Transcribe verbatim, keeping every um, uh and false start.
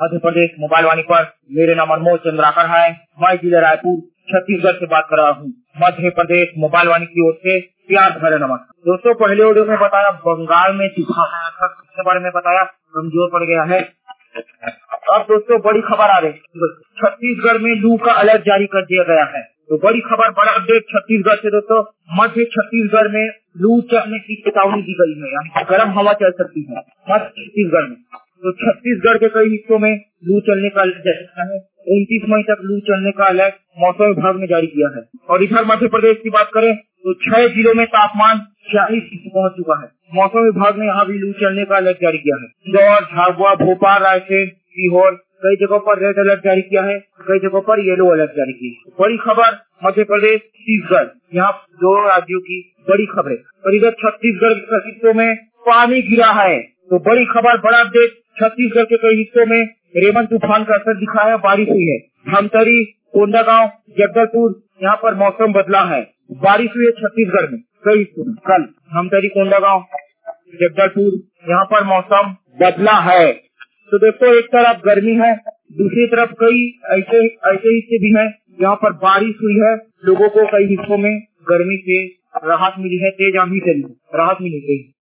Madhya Pradesh mobile वाणी पर मेरे नाम अनमोल चंद्राकर है। मैं जिला रायपुर छत्तीसगढ़ से बात कर रहा हूँ। मध्य प्रदेश मोबाइल वाणी की ओर से प्यार भरे नमस्कार। दोस्तों, पहले वीडियो में बताया बंगाल में तूफान आया था, इसके बारे में बताया कमजोर पड़ गया है। अब दोस्तों बड़ी खबर आ रही, छत्तीसगढ़ में लू का अलर्ट जारी कर दिया गया है। तो बड़ी खबर, बड़ा अपडेट छत्तीसगढ़ से दोस्तों। मध्य छत्तीसगढ़ में लू चलने की चेतावनी दी गई है, यानी गर्म हवा चल सकती है मध्य छत्तीसगढ़ में। तो छत्तीसगढ़ के कई हिस्सों में लू चलने का अलर्ट है। उनतीस मई तक लू चलने का अलर्ट मौसम विभाग ने जारी किया है। और इधर मध्य प्रदेश की बात करें तो छह जिलों में तापमान छियालीस डिग्री पहुँच चुका है। मौसम विभाग ने यहाँ भी लू चलने का अलर्ट जारी किया है। इंदौर, झाबुआ, भोपाल, रायसेन, सीहोर कई जगहों पर रेड अलर्ट जारी किया है, कई जगहों पर येलो अलर्ट जारी किया है। बड़ी खबर मध्य प्रदेश छत्तीसगढ़, यहाँ दो राज्यों की बड़ी खबरें। और इधर छत्तीसगढ़ के कई हिस्सों में पानी गिरा है। तो बड़ी खबर, बड़ा अपडेट, छत्तीसगढ़ के कई हिस्सों में रेमन तूफान का असर दिखा है, बारिश हुई है। धमतरी, कोंडागांव, जगदलपुर यहाँ पर मौसम बदला है, बारिश हुई है छत्तीसगढ़ में कई हिस्सों में। कल धमतरी, कोंडागांव, जगदलपुर यहाँ पर मौसम बदला है। तो दोस्तों, एक तरफ गर्मी है, दूसरी तरफ कई ऐसे ऐसे हिस्से भी हैं जहाँ पर बारिश हुई है। लोगों को कई हिस्सों में गर्मी से राहत मिली है, तेज आंधी से राहत मिली है।